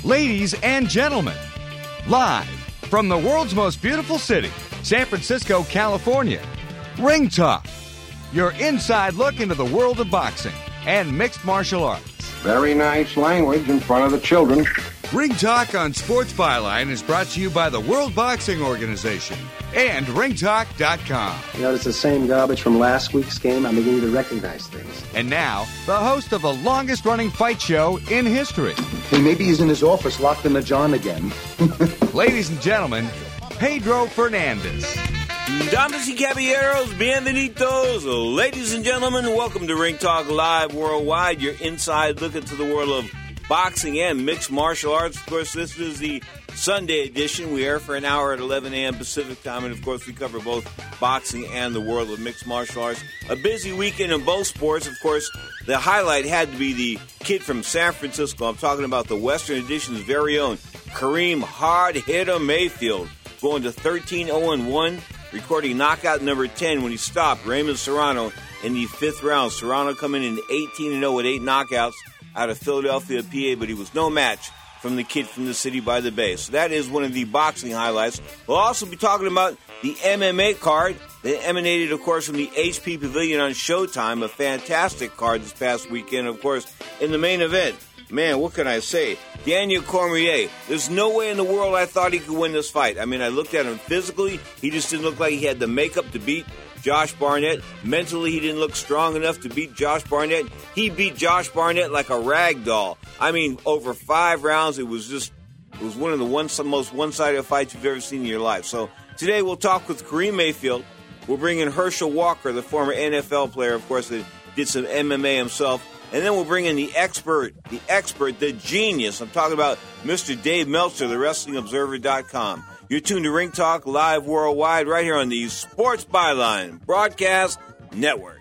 Ladies and gentlemen, live from the world's most beautiful city, San Francisco, California, Ring Talk, your inside look into the world of boxing and mixed martial arts. Very nice language in front of the children. Ring Talk on Sports Byline is brought to you by the World Boxing Organization and ringtalk.com. You know, it's the same garbage from last week's game. I'm beginning to recognize things. And now, the host of the longest-running fight show in history. Hey, maybe he's in his office locked in the john again. Ladies and gentlemen, Pedro Fernandez. Damas y caballeros, bienvenidos. Ladies and gentlemen, welcome to Ring Talk Live Worldwide, your inside look into the world of boxing and mixed martial arts. Of course, this is the Sunday edition. We air for an hour at 11 a.m. Pacific time, and of course, we cover both boxing and the world of mixed martial arts. A busy weekend in both sports. Of course, the highlight had to be the kid from San Francisco. I'm talking about the Western Edition's very own Kareem Hard Hitter Mayfield, going to 13-0-1, recording knockout number 10 when he stopped Raymond Serrano in the fifth round. Serrano coming in 18-0 with 8 knockouts out of Philadelphia, PA, but he was no match from the kid from the city by the bay. So that is one of the boxing highlights. We'll also be talking about the MMA card that emanated, of course, from the HP Pavilion on Showtime, a fantastic card this past weekend. Of course, in the main event, man, what can I say? Daniel Cormier. There's no way in the world I thought he could win this fight. I mean, I looked at him physically. He just didn't look like he had the makeup to beat Josh Barnett. Mentally, he didn't look strong enough to beat Josh Barnett. He beat Josh Barnett like a rag doll. I mean, over 5 rounds, it was one of the most one-sided fights you've ever seen in your life. So today we'll talk with Kareem Mayfield. We'll bring in Herschel Walker, the former NFL player, of course, that did some MMA himself. And then we'll bring in the expert, the genius. I'm talking about Mr. Dave Meltzer, the WrestlingObserver.com. You're tuned to Ring Talk Live Worldwide right here on the Sports Byline Broadcast Network.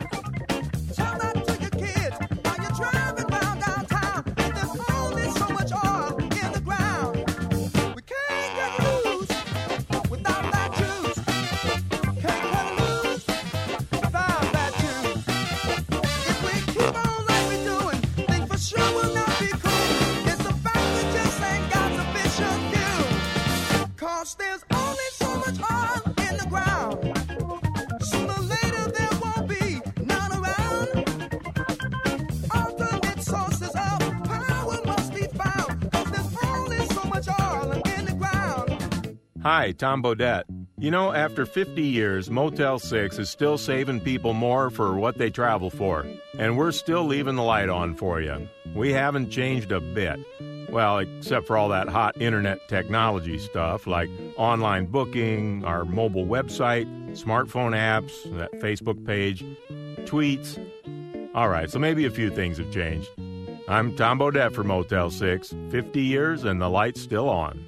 There's only so much oil in the ground. Sooner or later there won't be none around. Alternate sources of power must be found, 'cause there's only so much oil in the ground. Hi, Tom Bodette. You know, after 50 years, Motel 6 is still saving people more for what they travel for. And we're still leaving the light on for you. We haven't changed a bit. Well, except for all that hot internet technology stuff like online booking, our mobile website, smartphone apps, that Facebook page, tweets. All right, so maybe a few things have changed. I'm Tom Bodette for Motel 6. 50 years and the light's still on.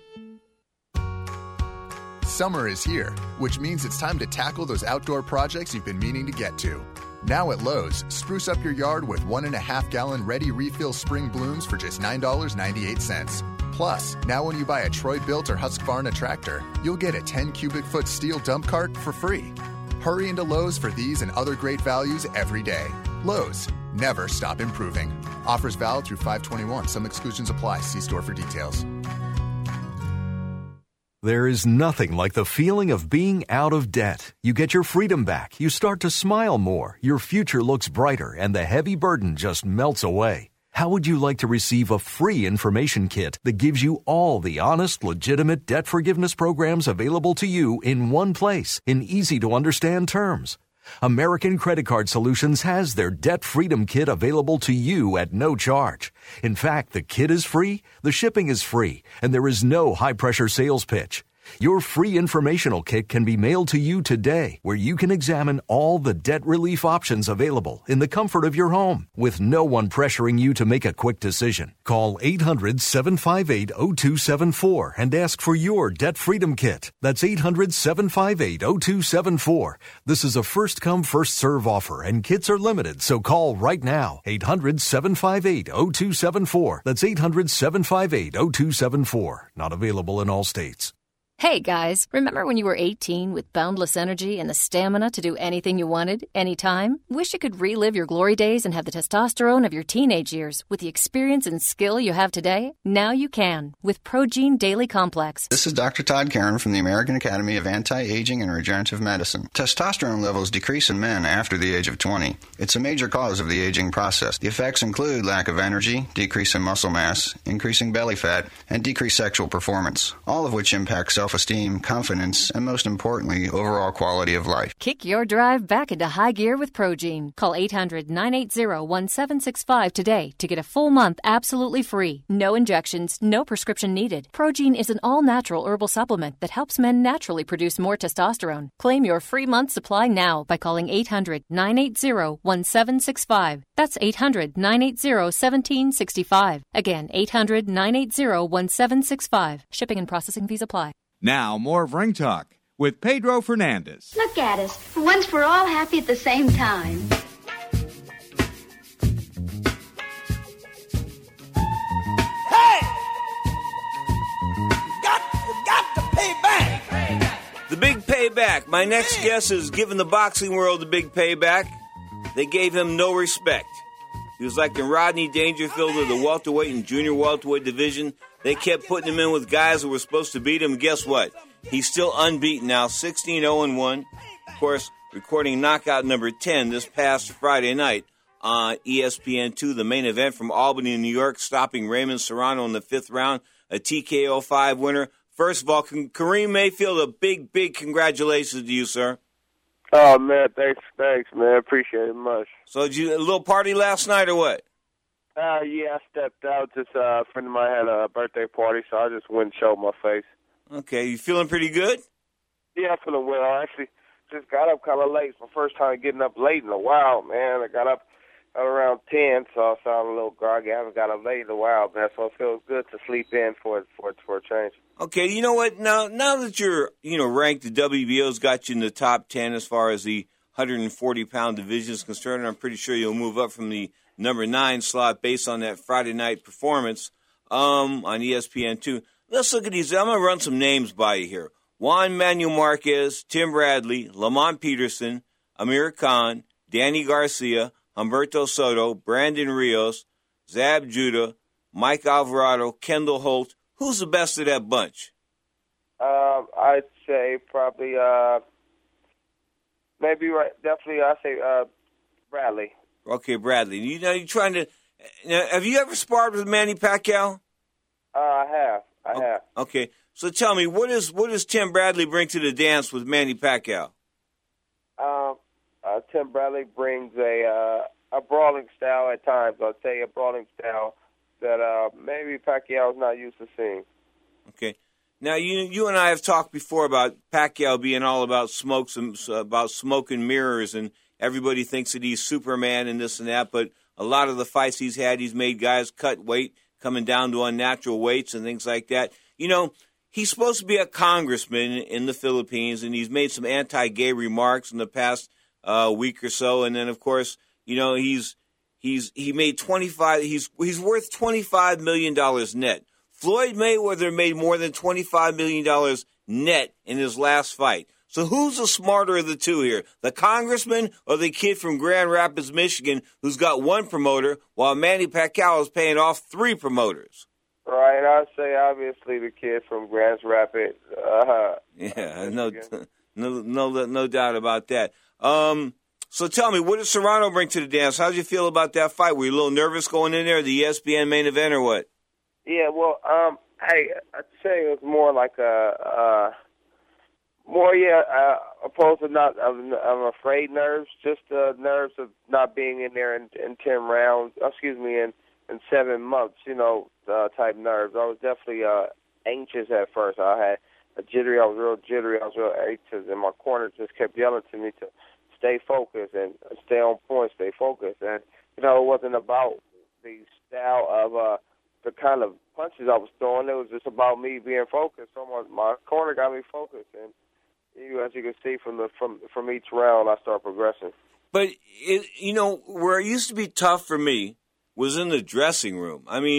Summer is here, which means it's time to tackle those outdoor projects you've been meaning to get to. Now at Lowe's, spruce up your yard with 1.5-gallon ready refill spring blooms for just $9.98. Plus, now when you buy a Troy-Bilt or Husqvarna tractor, you'll get a 10-cubic-foot steel dump cart for free. Hurry into Lowe's for these and other great values every day. Lowe's, never stop improving. Offers valid through 5/21. Some exclusions apply. See store for details. There is nothing like the feeling of being out of debt. You get your freedom back, you start to smile more, your future looks brighter, and the heavy burden just melts away. How would you like to receive a free information kit that gives you all the honest, legitimate debt forgiveness programs available to you in one place, in easy-to-understand terms? American Credit Card Solutions has their Debt Freedom Kit available to you at no charge. In fact, the kit is free, the shipping is free, and there is no high-pressure sales pitch. Your free informational kit can be mailed to you today, where you can examine all the debt relief options available in the comfort of your home, with no one pressuring you to make a quick decision. Call 800-758-0274 and ask for your Debt Freedom Kit. That's 800-758-0274. This is a first-come, first-serve offer, and kits are limited, so call right now. 800-758-0274. That's 800-758-0274. Not available in all states. Hey guys, remember when you were 18 with boundless energy and the stamina to do anything you wanted, anytime? Wish you could relive your glory days and have the testosterone of your teenage years with the experience and skill you have today? Now you can with Progene Daily Complex. This is Dr. Todd Karen from the American Academy of Anti-Aging and Regenerative Medicine. Testosterone levels decrease in men after the age of 20. It's a major cause of the aging process. The effects include lack of energy, decrease in muscle mass, increasing belly fat, and decreased sexual performance, all of which impact self-esteem, confidence, and most importantly, overall quality of life. Kick your drive back into high gear with Progene. Call 800-980-1765 today to get a full month absolutely free. No injections, no prescription needed. Progene is an all-natural herbal supplement that helps men naturally produce more testosterone. Claim your free month supply now by calling 800-980-1765. That's 800-980-1765. Again, 800-980-1765. Shipping and processing fees apply. Now, more of Ring Talk with Pedro Fernandez. Look at us. For once, we're all happy at the same time. Hey! You got to pay back. The big payback. My next guest is giving the boxing world the big payback. They gave him no respect. He was like the Rodney Dangerfield of the welterweight and junior welterweight division. They kept putting him in with guys who were supposed to beat him. Guess what? He's still unbeaten now, 16-0-1. Of course, recording knockout number 10 this past Friday night on ESPN2, the main event from Albany, New York, stopping Raymond Serrano in the 5th round, a TKO 5 winner. First of all, Kareem Mayfield, a big, big congratulations to you, sir. Oh, man, thanks, man. Appreciate it much. So did you a little party last night or what? Yeah, I stepped out. Just a friend of mine had a birthday party, so I just went and showed my face. Okay, you feeling pretty good? Yeah, I'm feeling well. I actually just got up kind of late. It's my first time getting up late in a while, man. I got up at around 10, so I sound a little groggy. I haven't got up late in a while, man, so it feels good to sleep in for a change. Okay, you know what? Now that you're, ranked, the WBO's got you in the top 10 as far as the 140-pound division is concerned. I'm pretty sure you'll move up from the number 9 slot based on that Friday night performance on ESPN2. Let's look at these. I'm going to run some names by you here. Juan Manuel Marquez, Tim Bradley, Lamont Peterson, Amir Khan, Danny Garcia, Humberto Soto, Brandon Rios, Zab Judah, Mike Alvarado, Kendall Holt. Who's the best of that bunch? I'd say probably definitely I'd say Bradley. Okay, Bradley. You're trying to. Have you ever sparred with Manny Pacquiao? I have. Okay, so tell me, what does Tim Bradley bring to the dance with Manny Pacquiao? Tim Bradley brings a brawling style at times. I'll say a brawling style that maybe Pacquiao's not used to seeing. Okay. Now, you and I have talked before about Pacquiao being all about smoke and mirrors, and everybody thinks that he's Superman and this and that, but a lot of the fights he's had, he's made guys cut weight, coming down to unnatural weights and things like that. He's supposed to be a congressman in the Philippines, and he's made some anti-gay remarks in the past week or so, and then, of course, he made he's worth $25 million net. Floyd Mayweather made more than $25 million net in his last fight. So who's the smarter of the two here? The congressman or the kid from Grand Rapids, Michigan, who's got one promoter, while Manny Pacquiao is paying off 3 promoters? Right, I'd say obviously the kid from Grand Rapids. Yeah, no doubt about that. So tell me, what does Serrano bring to the dance? How did you feel about that fight? Were you a little nervous going in there, the ESPN main event, or what? Yeah, well, I'd say it was more like opposed to not, I'm afraid nerves, just nerves of not being in there in 10 rounds, in 7 months, type nerves. I was definitely anxious at first. I was real jittery, I was real anxious, and my corner just kept yelling to me to stay focused and stay on point, stay focused. And, it wasn't about the style of the kind of punches I was throwing. It was just about me being focused. So my corner got me focused, and as you can see from each round, I started progressing. But where it used to be tough for me was in the dressing room. I mean,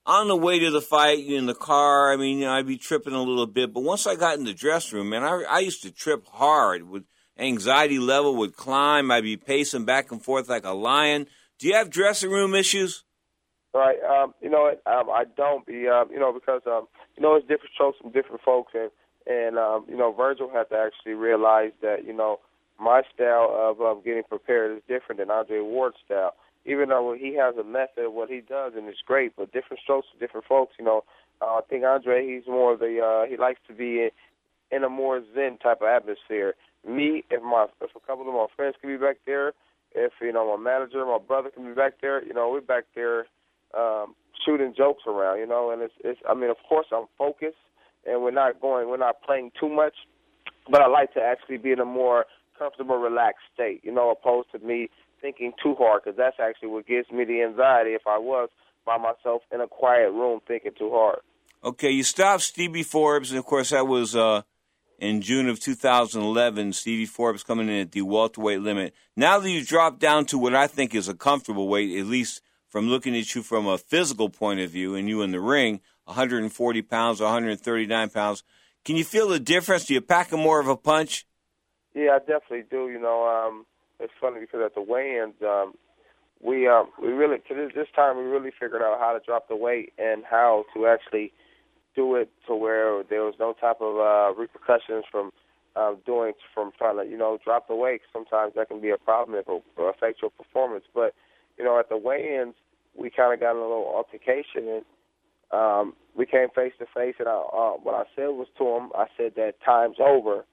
on the way to the fight in the car, I mean, I'd be tripping a little bit. But once I got in the dressing room, man, I used to trip hard. With anxiety level would climb. I'd be pacing back and forth like a lion. Do you have dressing room issues? Right. You know what? I don't be, because, it's different strokes from different folks. And Virgil had to actually realize that, my style of getting prepared is different than Andre Ward's style. Even though he has a method of what he does, and it's great, but different strokes for different folks. I think Andre, he's more of he likes to be in a more zen type of atmosphere. Me, if a couple of my friends can be back there, if my manager, my brother can be back there, we're back there shooting jokes around, and it's. I mean, of course, I'm focused, and we're not playing too much, but I like to actually be in a more comfortable, relaxed state, opposed to me thinking too hard, because that's actually what gives me the anxiety if I was by myself in a quiet room thinking too hard. Okay, you stopped Stevie Forbes, and of course that was in June of 2011. Stevie Forbes coming in at the welterweight limit. Now that you've dropped down to what I think is a comfortable weight, at least from looking at you from a physical point of view, and you in the ring, 140 pounds, 139 pounds, can you feel the difference? Do you pack more of a punch? Yeah, I definitely do. It's funny because at the weigh-ins, we really, to this time, we really figured out how to drop the weight and how to actually do it to where there was no type of repercussions from trying to, drop the weight. Sometimes that can be a problem if it will affect your performance. But, at the weigh-ins, we kind of got in a little altercation, and we came face to face, and what I said was to him, I said that time's over,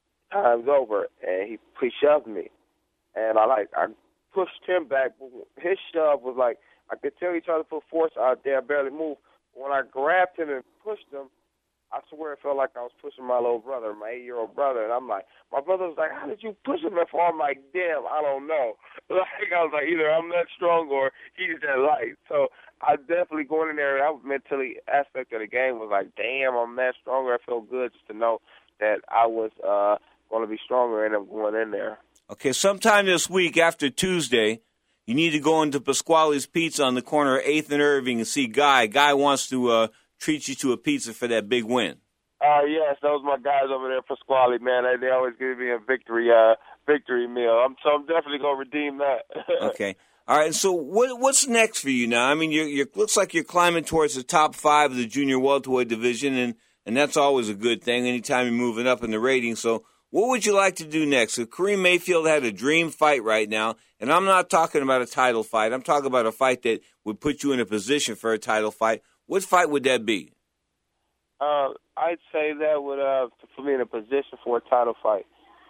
and he shoved me. And I pushed him back. His shove was like, I could tell he tried to put force out there, I barely moved. When I grabbed him and pushed him, I swear it felt like I was pushing my little brother, my 8-year-old brother. And I'm like, my brother was like, how did you push him that far? I'm like, damn, I don't know. I was like, either I'm that strong or he's that light. So I definitely going in there, that mentally aspect of the game was like, damn, I'm that stronger. I felt good just to know that I was going to be stronger and I'm going in there. Okay, sometime this week after Tuesday, you need to go into Pasquale's Pizza on the corner of 8th and Irving and see Guy. Guy wants to treat you to a pizza for that big win. Yes, those my guys over there, Pasquale, man. They always give me a victory meal. I'm definitely going to redeem that. Okay. All right, so what's next for you now? I mean, you looks like you're climbing towards the top 5 of the junior welterweight division, and that's always a good thing anytime you're moving up in the ratings. So what would you like to do next? So Kareem Mayfield had a dream fight right now, and I'm not talking about a title fight. I'm talking about a fight that would put you in a position for a title fight. What fight would that be? I'd say that would put me in a position for a title fight.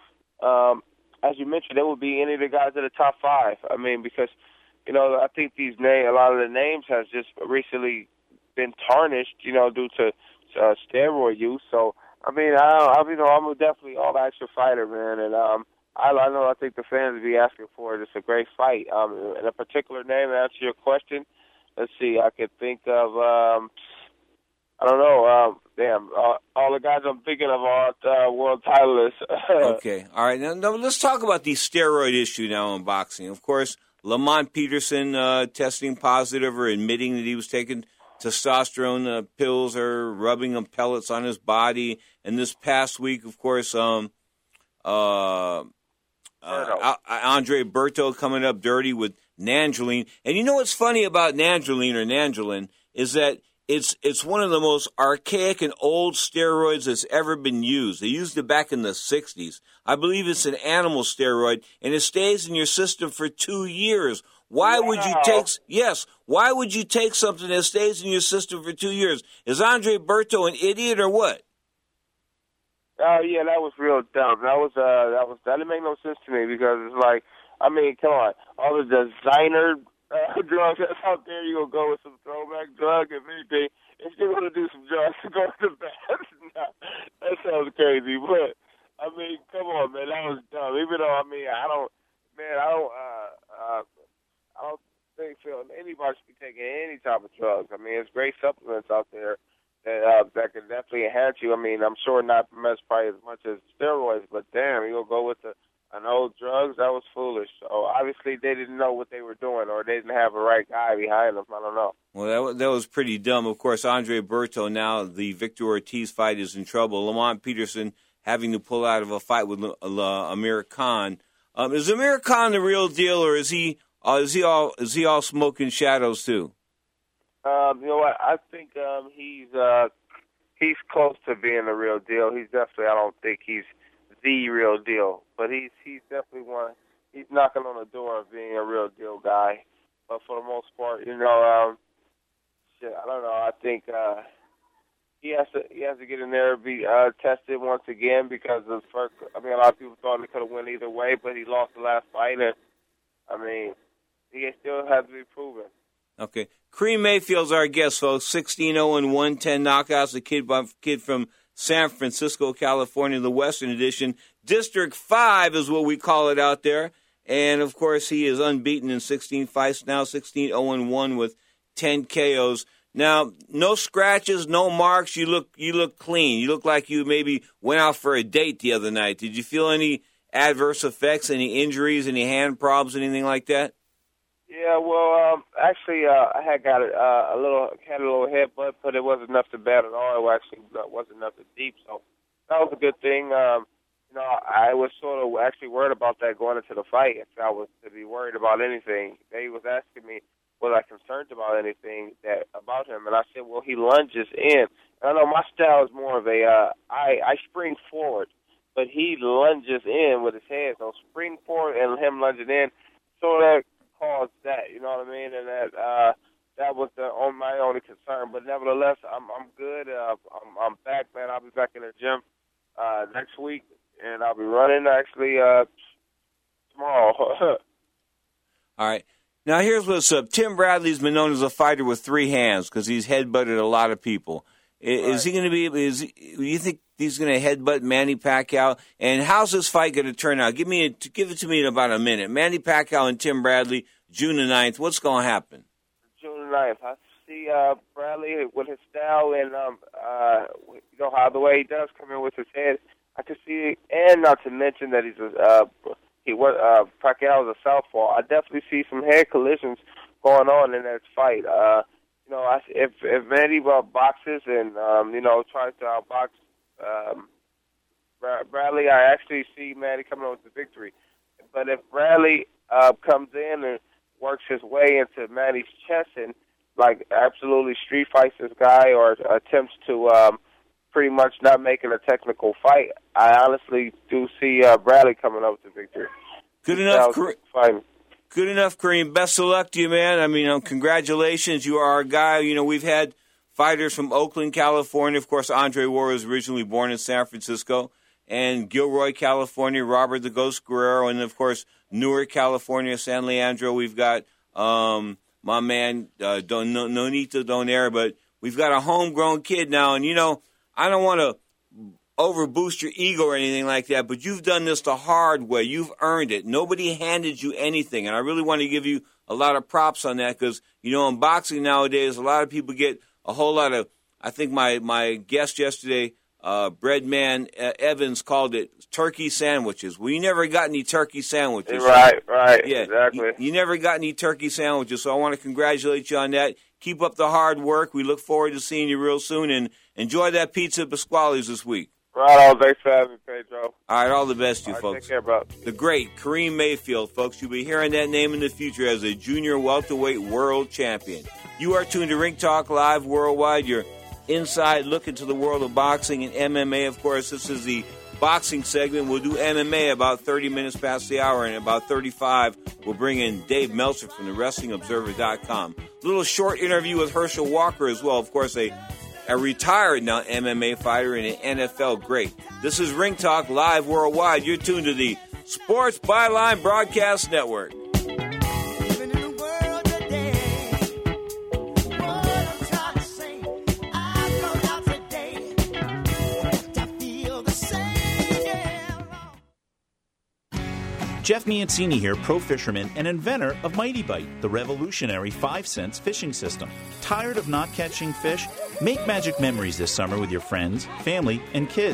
As you mentioned, it would be any of the guys in the top 5. I mean, because I think a lot of the names has just recently been tarnished, due to steroid use. So I mean, I'm definitely all-action fighter, man, and I think the fans would be asking for it. It's a great fight. And a particular name to answer your question, let's see, I could think of, I don't know, all the guys I'm thinking of are world titleists. Okay, all right. Now, let's talk about the steroid issue now in boxing. Of course, Lamont Peterson testing positive or admitting that he was taking testosterone pills or rubbing them pellets on his body. And this past week, of course, Andre Berto coming up dirty with Nandrolone. And you know what's funny about Nandrolone is that it's one of the most archaic and old steroids that's ever been used. They used it back in the 60s. I believe it's an animal steroid, and it stays in your system for 2 years. Why would you take something that stays in your system for 2 years? Is Andre Berto an idiot or what? Yeah, that was real dumb. That didn't make no sense to me because it's like, I mean, come on, all the designer drugs that's out there, you gonna go with some throwback drug if anything. If you're gonna do some drugs, go to the bath. That sounds crazy, but I mean, come on, man, that was dumb. Even though I don't think anybody should be taking any type of drugs. I mean, there's great supplements out there that can definitely enhance you. I mean, I'm sure not probably as much as steroids, but damn, you'll go with and old drugs, that was foolish. So obviously they didn't know what they were doing, or they didn't have a right guy behind them. I don't know. Well, that was pretty dumb. Of course, Andre Berto, now the Victor Ortiz fight is in trouble. Lamont Peterson having to pull out of a fight with Amir Khan. Is Amir Khan the real deal, or is he all smoke and shadows too? You know what? I think he's close to being the real deal. He's definitely. I don't think he's the real deal, but he's definitely one. He's knocking on the door of being a real deal guy. But for the most part, you know, I don't know. I think he has to get in there and be tested once again because a lot of people thought he could have won either way, but he lost the last fight, and I mean, he still has to be proven. Okay. Kareem Mayfield's our guest, folks. 16-0-1, 10 knockouts. A kid from San Francisco, California, the Western Edition. District 5 is what we call it out there. And, of course, he is unbeaten in 16 fights now, 16-0-1 with 10 KOs. Now, no scratches, no marks. You look clean. You look like you maybe went out for a date the other night. Did you feel any adverse effects, any injuries, any hand problems, anything like that? Yeah, well, actually, I had got a little headbutt, but it wasn't nothing bad at all. It actually wasn't nothing deep, so that was a good thing. You know, I was sort of actually worried about that going into the fight. If I was to be worried about anything, they was asking me, was I concerned about anything about him? And I said, well, he lunges in. And I know my style is more of I spring forward, but he lunges in with his head. So spring forward and him lunging in, so that caused that, you know what I mean? And that was my only concern. But nevertheless, I'm good. I'm back, man. I'll be back in the gym next week, and I'll be running actually tomorrow. All right. Now, here's what's up. Tim Bradley's been known as a fighter with three hands because he's headbutted a lot of people. Is he going to be? Do you think he's going to headbutt Manny Pacquiao? And how's this fight going to turn out? Give it to me in about a minute. Manny Pacquiao and Tim Bradley, June the 9th. What's going to happen? June the 9th. I see Bradley with his style and you know how the way he does come in with his head. I can see, and not to mention that Pacquiao is a southpaw. I definitely see some head collisions going on in that fight. You know, if Manny boxes and you know, tries to outbox Bradley, I actually see Manny coming up with the victory. But if Bradley comes in and works his way into Manny's chest and like absolutely street fights this guy or attempts to pretty much not making a technical fight, I honestly do see Bradley coming up with the victory. Good enough, Kareem. Good enough, Kareem. Best of luck to you, man. I mean, congratulations. You are our guy. You know, we've had fighters from Oakland, California. Of course, Andre Ward was originally born in San Francisco. And Gilroy, California, Robert the Ghost Guerrero. And, of course, Newark, California, San Leandro. We've got my man, Nonito Donaire. But we've got a homegrown kid now. And, you know, I don't want to overboost your ego or anything like that, but you've done this the hard way. You've earned it. Nobody handed you anything, and I really want to give you a lot of props on that because, you know, in boxing nowadays, a lot of people get a whole lot of, I think my guest yesterday, Breadman Evans, called it turkey sandwiches. Well, you never got any turkey sandwiches. Right, yeah, exactly. You never got any turkey sandwiches, so I want to congratulate you on that. Keep up the hard work. We look forward to seeing you real soon, and enjoy that pizza at Pasquale's this week. Right on. Thanks for having me, Pedro. All right, all the best to you, folks. Take care, bro. The great Kareem Mayfield, folks. You'll be hearing that name in the future as a junior welterweight world champion. You are tuned to Ring Talk Live Worldwide, your inside look into the world of boxing and MMA. Of course, this is the boxing segment. We'll do MMA about 30 minutes past the hour, and about 35, we'll bring in Dave Meltzer from the WrestlingObserver.com. A little short interview with Herschel Walker as well. Of course, a retired now MMA fighter and an NFL great. This is Ring Talk Live Worldwide. You're tuned to the Sports Byline Broadcast Network. Jeff Miancini here, pro fisherman and inventor of Mighty Bite, the revolutionary 5-cents fishing system. Tired of not catching fish? Make magic memories this summer with your friends, family, and kids.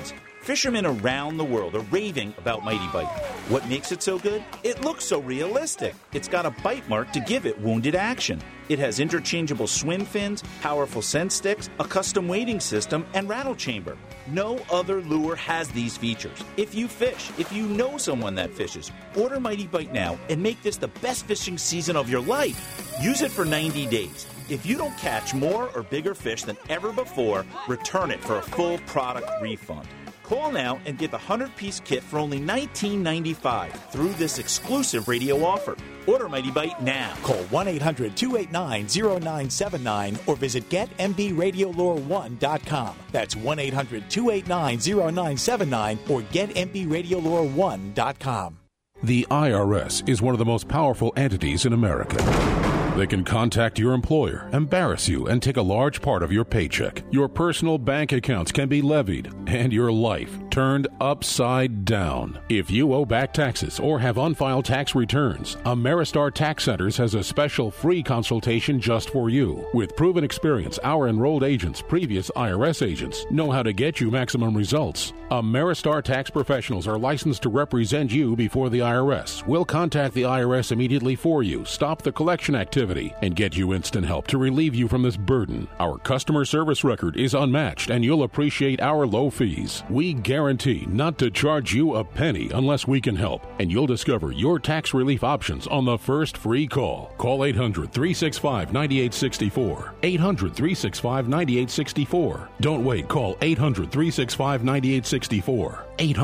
Fishermen around the world are raving about Mighty Bite. What makes it so good? It looks so realistic. It's got a bite mark to give it wounded action. It has interchangeable swim fins, powerful scent sticks, a custom weighting system, and rattle chamber. No other lure has these features. If you fish, if you know someone that fishes, order Mighty Bite now and make this the best fishing season of your life. Use it for 90 days. If you don't catch more or bigger fish than ever before, return it for a full product refund. Call now and get the 100-piece kit for only $19.95 through this exclusive radio offer. Order Mighty Bite now. Call 1-800-289-0979 or visit GetMBRadiolure1.com. That's 1-800-289-0979 or GetMBRadiolure1.com. The IRS is one of the most powerful entities in America. They can contact your employer, embarrass you, and take a large part of your paycheck. Your personal bank accounts can be levied, and your life turned upside down. If you owe back taxes or have unfiled tax returns, Ameristar Tax Centers has a special free consultation just for you. With proven experience, our enrolled agents, previous IRS agents, know how to get you maximum results. Ameristar Tax Professionals are licensed to represent you before the IRS. We'll contact the IRS immediately for you, stop the collection activity, and get you instant help to relieve you from this burden. Our customer service record is unmatched, and you'll appreciate our low fees. We guarantee not to charge you a penny unless we can help, and you'll discover your tax relief options on the first free call. Call 800-365-9864. 800-365-9864. Don't wait. Call 800-365-9864.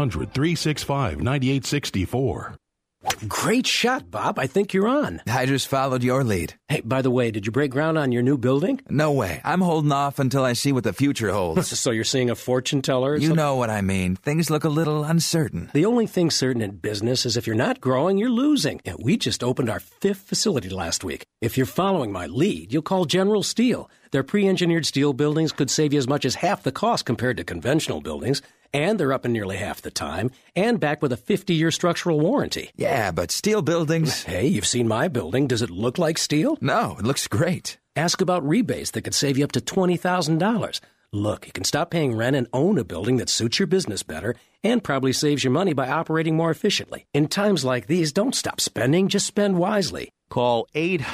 800-365-9864. Great shot, Bob. I think you're on. I just followed your lead. Hey, by the way, did you break ground on your new building? No way. I'm holding off until I see what the future holds. So you're seeing a fortune teller? You know what I mean. Things look a little uncertain. The only thing certain in business is if you're not growing, you're losing. And we just opened our 5th facility last week. If you're following my lead, you'll call General Steel. Their pre-engineered steel buildings could save you as much as half the cost compared to conventional buildings. And they're up in nearly half the time, and backed with a 50-year structural warranty. Yeah, but steel buildings... Hey, you've seen my building. Does it look like steel? No, it looks great. Ask about rebates that could save you up to $20,000. Look, you can stop paying rent and own a building that suits your business better and probably saves you money by operating more efficiently. In times like these, don't stop spending, just spend wisely. Call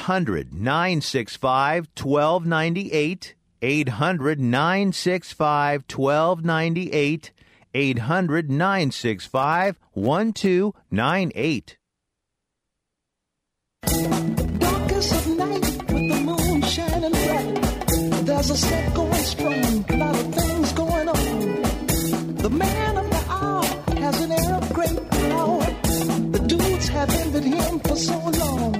800-965-1298, 800-965-1298, 800-965-1298. Darkest of night with the moon shining bright. There's a set going strong, a lot of things going on. The man of the hour has an air of great power. The dudes have envied him for so long.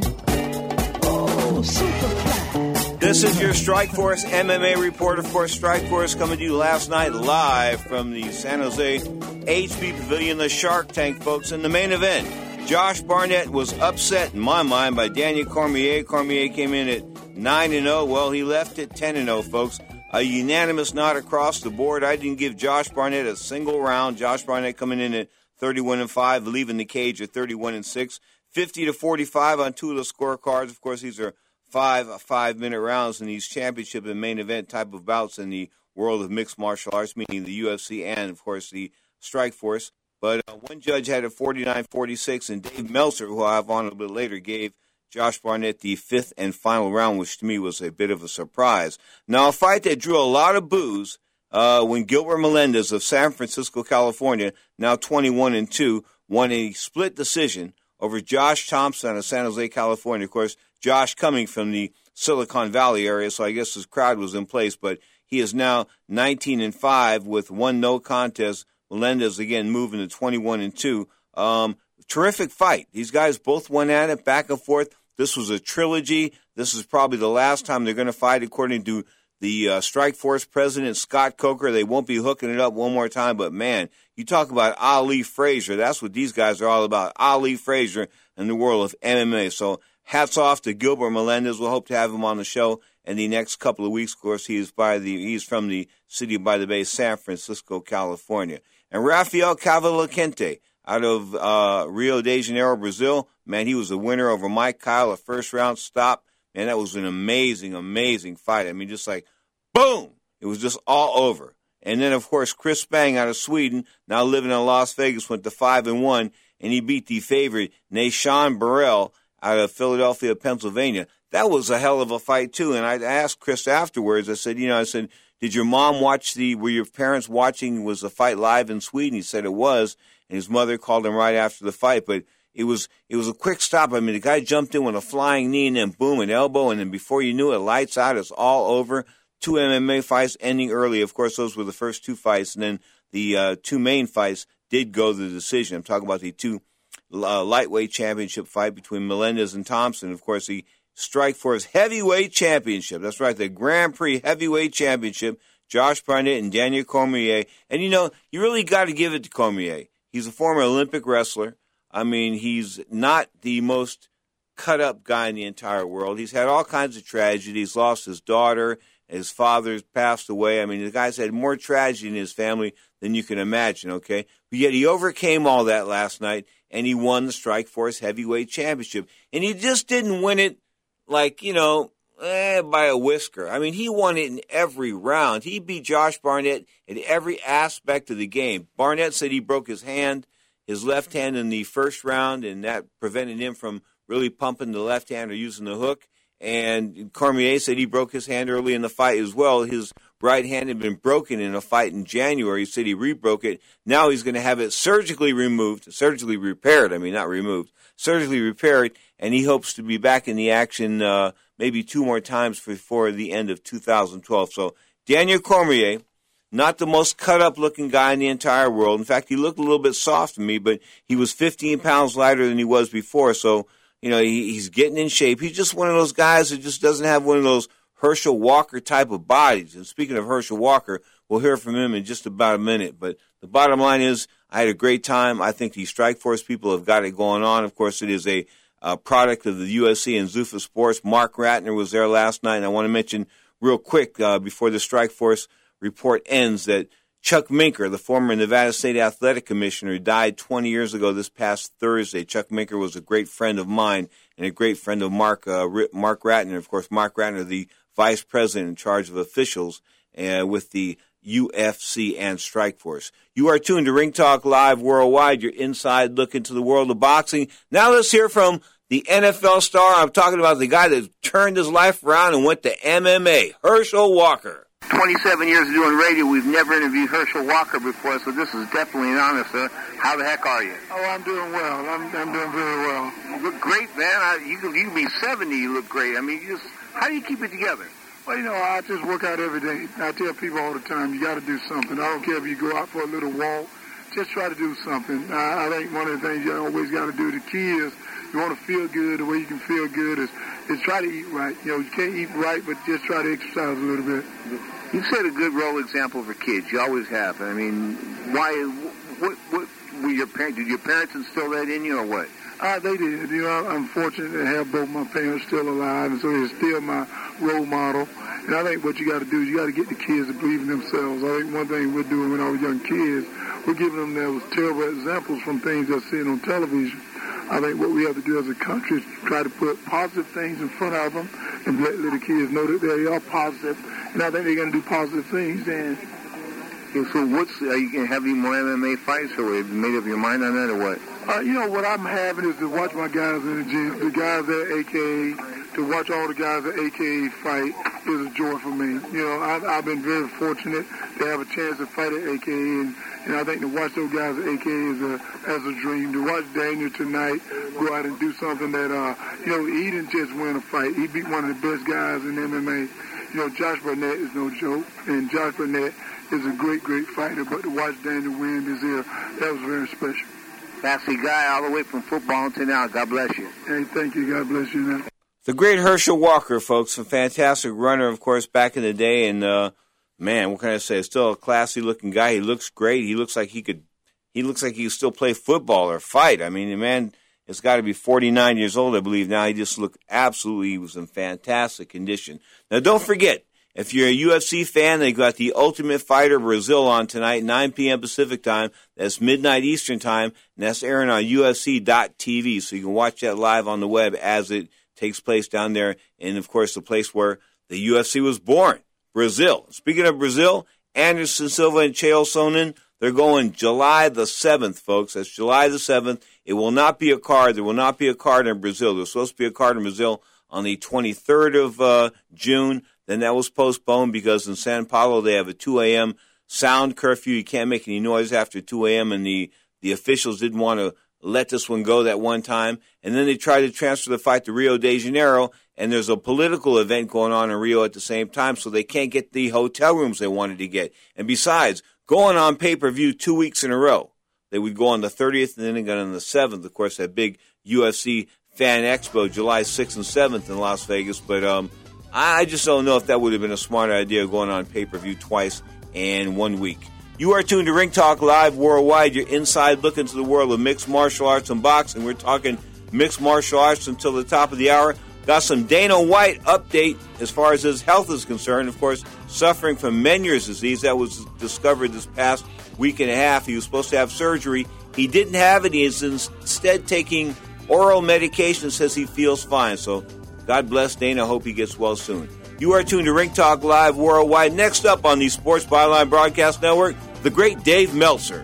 Oh, Superfly. This is your Strike Force MMA report. Of course, Strike Force coming to you last night live from the San Jose HB Pavilion, the Shark Tank, folks. In the main event, Josh Barnett was upset, in my mind, by Daniel Cormier. Cormier came in at 9-0. Well, he left at 10-0, folks. A unanimous nod across the board. I didn't give Josh Barnett a single round. Josh Barnett coming in at 31-5, leaving the cage at 31-6. 50-45 on two of the scorecards. Of course, these are five-minute rounds in these championship and main event type of bouts in the world of mixed martial arts, meaning the UFC and, of course, the Strike Force. But one judge had it 49-46, and Dave Meltzer, who I'll have on a little bit later, gave Josh Barnett the 5th and final round, which to me was a bit of a surprise. Now, a fight that drew a lot of boos when Gilbert Melendez of San Francisco, California, now 21-2, won a split decision over Josh Thompson of San Jose, California. Of course, Josh coming from the Silicon Valley area, so I guess his crowd was in place, but he is now 19-5 with one no contest. Melendez, again, moving to 21-2. Terrific fight. These guys both went at it back and forth. This was a trilogy. This is probably the last time they're going to fight, according to the Strike Force president, Scott Coker. They won't be hooking it up one more time, but, man, you talk about Ali Frazier. That's what these guys are all about, Ali Frazier in the world of MMA. So hats off to Gilbert Melendez. We'll hope to have him on the show in the next couple of weeks. Of course, he's from the city by the bay, San Francisco, California. And Rafael Cavalcante out of Rio de Janeiro, Brazil. Man, he was the winner over Mike Kyle, a first-round stop. Man, that was an amazing, amazing fight. I mean, just like, boom! It was just all over. And then, of course, Chris Spang out of Sweden, now living in Las Vegas, went to 5-1, and he beat the favorite Nashawn Burrell out of Philadelphia, Pennsylvania. That was a hell of a fight, too. And I asked Chris afterwards, I said, did your mom were your parents watching, was the fight live in Sweden? He said it was, and his mother called him right after the fight. But it was a quick stop. I mean, the guy jumped in with a flying knee and then boom, an elbow, and then before you knew it, lights out, it's all over. 2 MMA fights ending early. Of course, those were the first 2 fights, and then the 2 main fights did go to the decision. I'm talking about the 2 lightweight championship fight between Melendez and Thompson. Of course, the Strikeforce Heavyweight Championship. That's right, the Grand Prix Heavyweight Championship. Josh Barnett and Daniel Cormier. And, you really got to give it to Cormier. He's a former Olympic wrestler. I mean, he's not the most cut-up guy in the entire world. He's had all kinds of tragedies. Lost his daughter. His father's passed away. I mean, the guy's had more tragedy in his family than you can imagine, okay? But yet he overcame all that last night, and he won the Strikeforce Heavyweight Championship. And he just didn't win it like, by a whisker. I mean, he won it in every round. He beat Josh Barnett in every aspect of the game. Barnett said he broke his left hand in the first round, and that prevented him from really pumping the left hand or using the hook. And Cormier said he broke his hand early in the fight as well. His right hand had been broken in a fight in January. He said he rebroke it. Now he's going to have it surgically repaired, and he hopes to be back in the action maybe 2 more times before the end of 2012. So Daniel Cormier, not the most cut-up-looking guy in the entire world. In fact, he looked a little bit soft to me, but he was 15 pounds lighter than he was before, so he's getting in shape. He's just one of those guys who just doesn't have one of those Herschel Walker type of bodies. And speaking of Herschel Walker, we'll hear from him in just about a minute. But the bottom line is I had a great time. I think the Strikeforce people have got it going on. Of course, it is a product of the UFC and Zuffa Sports. Mark Ratner was there last night. And I want to mention real quick before the Strikeforce report ends that Chuck Minker, the former Nevada State Athletic Commissioner, died 20 years ago this past Thursday. Chuck Minker was a great friend of mine and a great friend of Mark Ratner. Of course, Mark Ratner, the vice president in charge of officials with the UFC and Strikeforce. You are tuned to Ring Talk Live Worldwide, your inside look into the world of boxing. Now let's hear from the NFL star. I'm talking about the guy that turned his life around and went to MMA, Herschel Walker. 27 years of doing radio, we've never interviewed Herschel Walker before, so this is definitely an honor, sir. How the heck are you? Oh, I'm doing well. I'm doing very well. You look great, man. You can be 70, you look great. I mean, how do you keep it together? Well, I just work out every day. I tell people all the time, you got to do something. I don't care if you go out for a little walk. Just try to do something. I think one of the things you always got to do, the key is you want to feel good. The way you can feel good is try to eat right. You can't eat right, but just try to exercise a little bit. You've set a good role example for kids. You always have. I mean, why? What were your parents? Did your parents instill that in you, or what? They did. I'm fortunate to have both my parents still alive, and so they're still my role model. And I think what you got to do is you got to get the kids to believe in themselves. I think one thing we're doing with our young kids, we're giving them those terrible examples from things they're seeing on television. I think what we have to do as a country is try to put positive things in front of them and let little kids know that they are positive. And I think they're going to do positive things then. So are you going to have any more MMA fights, or have you made up your mind on that, or what? What I'm having is to watch my guys in the gym, the guys at AKA, to watch all the guys at AKA fight is a joy for me. I've been very fortunate to have a chance to fight at AKA, and I think to watch those guys at AKA is a dream. To watch Daniel tonight go out and do something that, he didn't just win a fight. He beat one of the best guys in MMA. Josh Barnett is no joke, and Josh Barnett is a great, great fighter, but to watch Daniel win this year, that was very special. Classy guy all the way from football to now. God bless you. Hey, thank you. God bless you now. The great Herschel Walker, folks, a fantastic runner, of course, back in the day, and man, what can I say? Still a classy-looking guy. He looks great. He looks like he could still play football or fight. I mean, the man has got to be 49 years old, I believe now. He just looked he was in fantastic condition. Now, don't forget, if you're a UFC fan, they got the Ultimate Fighter Brazil on tonight, 9 p.m. Pacific time. That's midnight Eastern time, and that's airing on UFC.tv, so you can watch that live on the web as it takes place down there in, of course, the place where the UFC was born, Brazil. Speaking of Brazil, Anderson Silva and Chael Sonnen. They're going July the 7th, folks. That's July the 7th. It will not be a card. There will not be a card in Brazil. There was supposed to be a card in Brazil on the 23rd of June. Then that was postponed because in Sao Paulo they have a 2 a.m. sound curfew. You can't make any noise after 2 a.m. and the officials didn't want to let this one go that one time. And then they tried to transfer the fight to Rio de Janeiro, and there's a political event going on in Rio at the same time, so they can't get the hotel rooms they wanted to get. And besides, going on pay-per-view 2 weeks in a row. They would go on the 30th and then again on the 7th. Of course, that big UFC Fan Expo, July 6th and 7th in Las Vegas. But I just don't know if that would have been a smart idea going on pay-per-view twice in 1 week. You are tuned to Ring Talk Live Worldwide, your inside look into the world of mixed martial arts and boxing. We're talking mixed martial arts until the top of the hour. Got some Dana White update as far as his health is concerned. Of course, suffering from Meniere's disease. That was discovered this past week and a half. He was supposed to have surgery. He didn't have it. He is instead taking oral medication. Says he feels fine. So God bless Dana. Hope he gets well soon. You are tuned to Ring Talk Live Worldwide. Next up on the Sports Byline Broadcast Network, the great Dave Meltzer.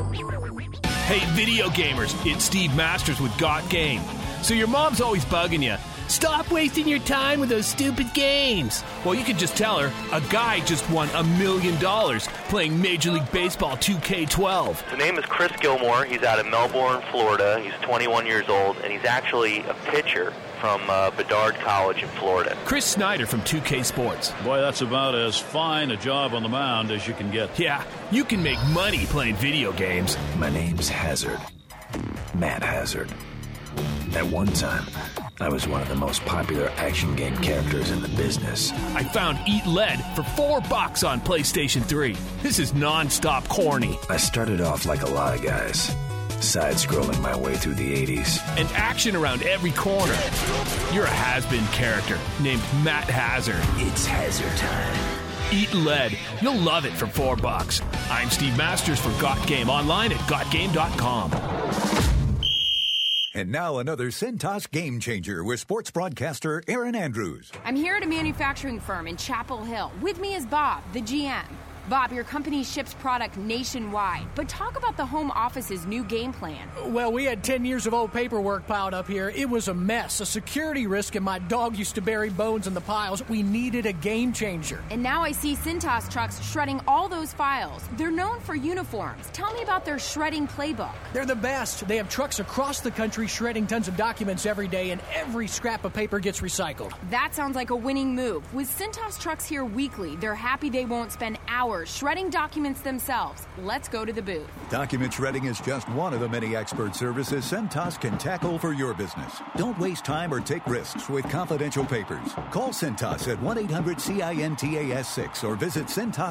Hey, video gamers. It's Steve Masters with Got Game. So your mom's always bugging you. Stop wasting your time with those stupid games. Well, you could just tell her a guy just won $1 million playing Major League Baseball 2K12. His name is Chris Gilmore. He's out of Melbourne, Florida. He's 21 years old, and he's actually a pitcher from Bedard College in Florida. Chris Snyder from 2K Sports. Boy, that's about as fine a job on the mound as you can get. Yeah, you can make money playing video games. My name's Hazard. Matt Hazard. At one time, I was one of the most popular action game characters in the business. I found Eat Lead for $4 on PlayStation 3. This is non-stop corny. I started off like a lot of guys, side-scrolling my way through the 80s. And action around every corner. You're a has-been character named Matt Hazard. It's Hazard time. Eat Lead. You'll love it for $4. I'm Steve Masters for Got Game, online at gotgame.com. And now another Cintas game changer with sports broadcaster Aaron Andrews. I'm here at a manufacturing firm in Chapel Hill. With me is Bob, the GM. Bob, your company ships product nationwide, but talk about the home office's new game plan. Well, we had 10 years of old paperwork piled up here. It was a mess, a security risk, and my dog used to bury bones in the piles. We needed a game changer. And now I see Cintas trucks shredding all those files. They're known for uniforms. Tell me about their shredding playbook. They're the best. They have trucks across the country shredding tons of documents every day, and every scrap of paper gets recycled. That sounds like a winning move. With Cintas trucks here weekly, they're happy they won't spend hours shredding documents themselves. Let's go to the booth. Document shredding is just one of the many expert services Cintas can tackle for your business. Don't waste time or take risks with confidential papers. Call Cintas at 1-800-CINTAS6 or visit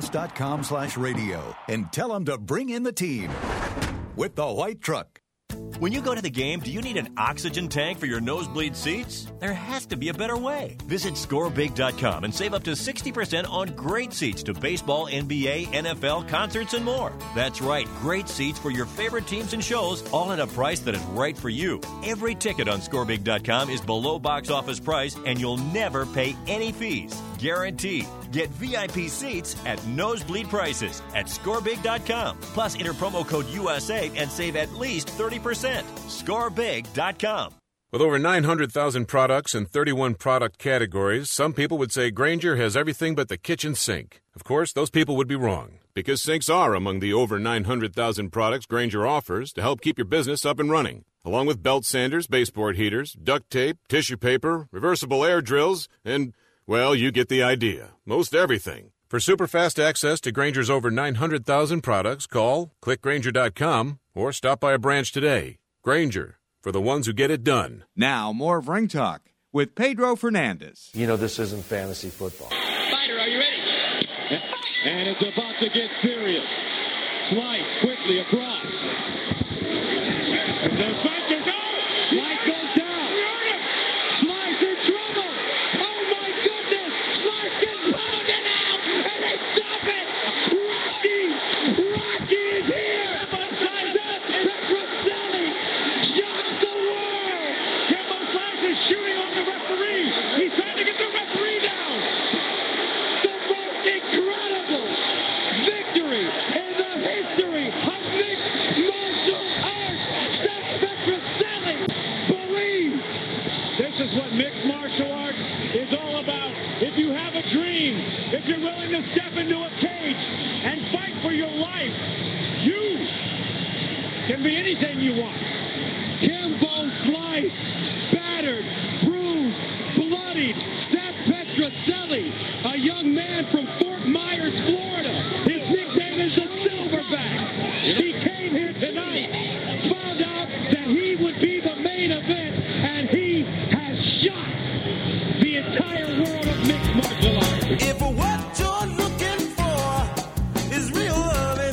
Cintas.com/radio and tell them to bring in the team with the white truck. When you go to the game, do you need an oxygen tank for your nosebleed seats? There has to be a better way. Visit scorebig.com and save up to 60% on great seats to baseball, NBA, NFL, concerts, and more. That's right, great seats for your favorite teams and shows, all at a price that is right for you. Every ticket on scorebig.com is below box office price, and you'll never pay any fees. Guaranteed. Get VIP seats at nosebleed prices at scorebig.com. Plus, enter promo code USA and save at least 30%. Scorebig.com. With over 900,000 products and 31 product categories, some people would say Grainger has everything but the kitchen sink. Of course, those people would be wrong, because sinks are among the over 900,000 products Grainger offers to help keep your business up and running, along with belt sanders, baseboard heaters, duct tape, tissue paper, reversible air drills, and, well, you get the idea. Most everything. For super fast access to Grainger's over 900,000 products, call, click Grainger.com, or stop by a branch today. Grainger, for the ones who get it done. Now, more of Ring Talk with Pedro Fernandez. You know this isn't fantasy football. Fighter, are you ready? And it's about to get serious. Slice quickly across. The fight goes out. Slice goes down. Slice in trouble. Oh my goodness. Slice gets pounded out. And they stop it. Rocky is here. Slice up. Petroselli shocks the world. Kimbo Slice is shooting on the referee. He's trying to get the referee down. The most incredible step into a cage and fight for your life, you can be anything you want. Kimbo Slice, battered, bruised, bloodied, Seth Petroselli, a young man from Fort Myers, Florida. His nickname is the Silverback. He came here tonight, found out that he would be the main event, and he has shocked the entire world of mixed martial arts. If what you're looking for is real loving,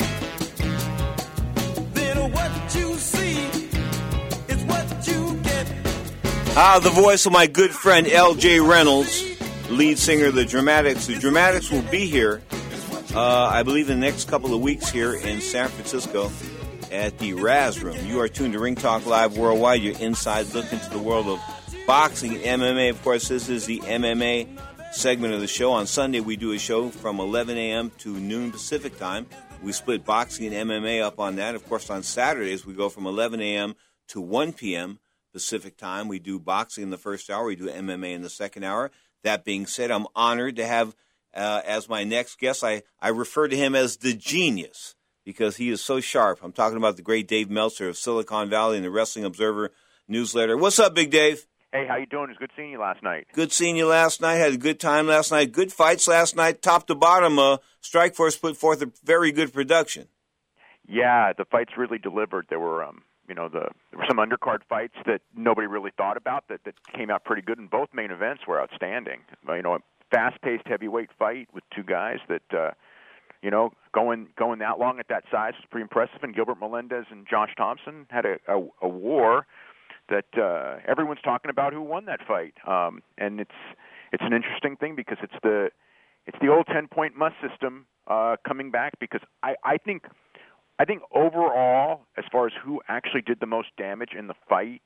then what you see is what you get. The voice of my good friend L.J. Reynolds, lead singer of the Dramatics. The Dramatics will be here, I believe, in the next couple of weeks here in San Francisco at the Raz Room. You are tuned to Ring Talk Live Worldwide, your inside look into the world of boxing and MMA. Of course, this is the MMA segment of the show. On Sunday, we do a show from 11 a.m. to noon Pacific time. We split boxing and MMA up on that. Of course, on Saturdays, we go from 11 a.m. to 1 p.m. Pacific time. We do boxing in the first hour. We do MMA in the second hour. That being said, I'm honored to have as my next guest, I refer to him as the genius because he is so sharp. I'm talking about the great Dave Meltzer of Silicon Valley and the Wrestling Observer newsletter. What's up, Big Dave? Hey, how you doing? It was good seeing you last night. Good seeing you last night. Had a good time last night. Good fights last night. Top to bottom, Strikeforce put forth a very good production. Yeah, the fights really delivered. There were, there were some undercard fights that nobody really thought about that came out pretty good, and both main events were outstanding. A fast-paced heavyweight fight with two guys that, going that long at that size was pretty impressive. And Gilbert Melendez and Josh Thompson had a war that everyone's talking about who won that fight. And it's an interesting thing because it's the old 10-point must system coming back because I think overall, as far as who actually did the most damage in the fight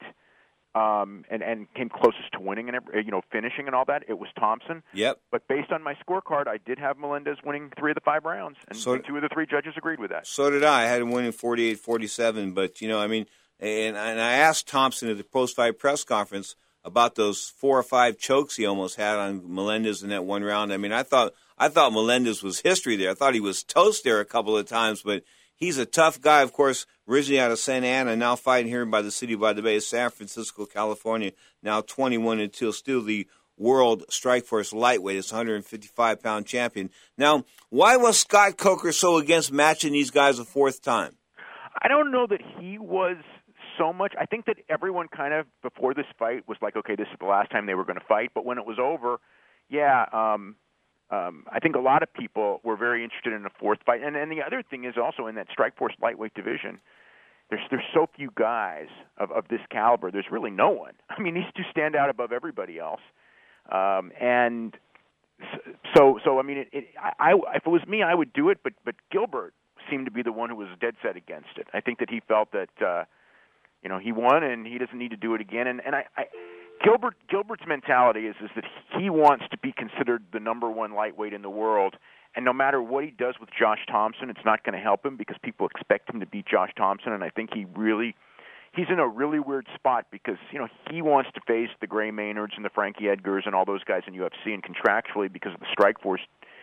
and came closest to winning and finishing and all that, it was Thompson. Yep. But based on my scorecard, I did have Melendez winning 3 of the 5 rounds, and 2 of the 3 judges agreed with that. So did I. I had him winning 48-47, but and I asked Thompson at the post-fight press conference about those 4 or 5 chokes he almost had on Melendez in that one round. I thought Melendez was history there. I thought he was toast there a couple of times, but he's a tough guy, of course, originally out of Santa Ana, now fighting here by the city by the bay, San Francisco, California, now 21-2, still the world Strikeforce lightweight. It's 155-pound champion. Now, why was Scott Coker so against matching these guys a 4th time? I don't know that he was so much. I think that everyone kind of, before this fight, was like, okay, this is the last time they were going to fight. But when it was over, I think a lot of people were very interested in a 4th fight. And the other thing is also in that Strikeforce lightweight division, there's so few guys of this caliber. There's really no one. I mean, these two stand out above everybody else. And so I mean, if it was me, I would do it. But Gilbert seemed to be the one who was dead set against it. I think that he felt that he won and he doesn't need to do it again. And Gilbert's mentality is that he wants to be considered the number 1 lightweight in the world, and no matter what he does with Josh Thompson, it's not going to help him because people expect him to beat Josh Thompson, and I think he's in a really weird spot because he wants to face the Gray Maynards and the Frankie Edgars and all those guys in UFC, and contractually because of the Strikeforce